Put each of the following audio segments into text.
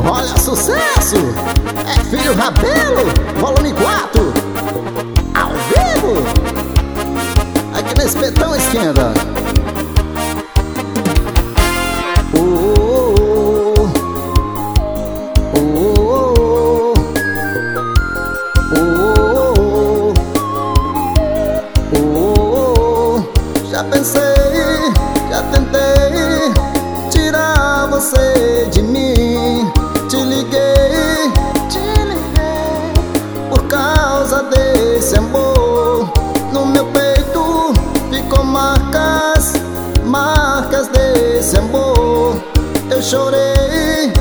Olha, sucesso! É Filho Rabelo, volume 4, ao vivo, aqui nesse Petão Esquenta. Já pensei, já tentei tirar você de mim. Te liguei por causa desse amor. No meu peito ficou marcas desse amor. Eu chorei,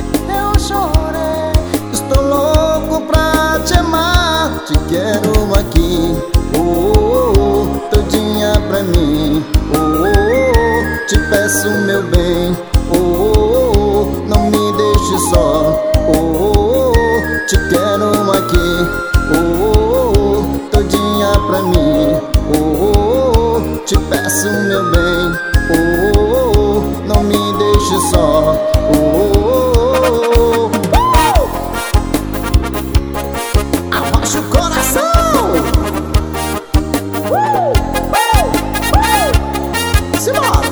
estou louco pra te amar. Te quero aqui, todinha pra mim. Te peço meu bem, não me deixe só. Te quero aqui, todinha pra mim. Te peço meu bem, não me deixe só. Abaixa o coração. Simbora.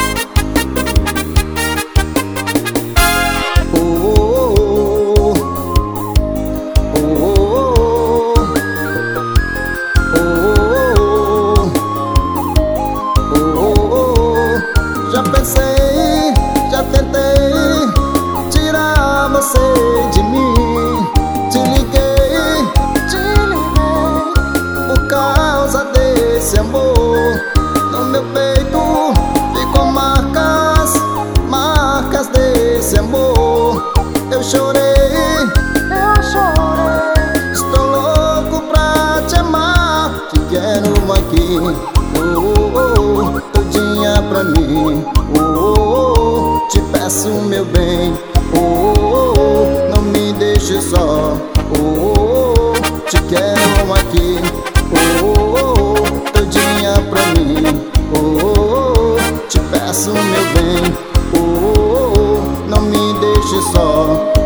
Já pensei, já tentei tirar você de mim. Te liguei por causa desse amor. No meu peito ficou marcas desse amor. Eu chorei, estou louco pra te amar. Te quero aqui, todinha pra mim. Te peço meu bem, não me deixe só. Te quero aqui, todinha pra mim. Te peço meu bem, não me deixe só.